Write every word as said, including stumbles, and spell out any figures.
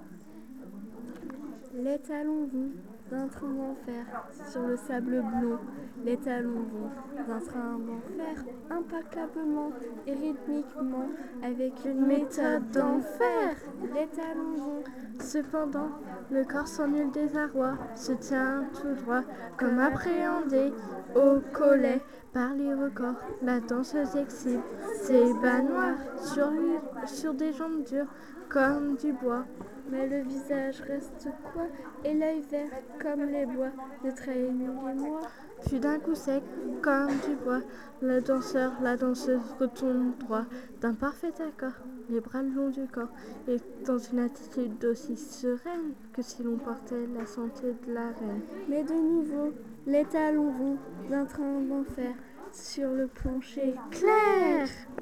Les talons vont d'un train d'enfer sur le sable bleu. Les talons vont d'un train d'enfer impeccablement et rythmiquement avec une méthode d'enfer. Les talons vont. Cependant, le corps sans nul désarroi se tient tout droit, comme appréhendé au collet par les records. La danseuse exhibe ses bas noirs sur, lui, sur des jambes dures comme du bois. Mais le visage reste quoi et l'œil vert comme les bois de training et moi. Puis d'un coup sec comme du bois, le danseur, la danseuse retombe droit d'un parfait accord, les bras le long du corps, et dans une attitude d'aussi sereine que si l'on portait la santé de la reine. Mais de nouveau, les talons vont d'un train d'enfer sur le plancher clair.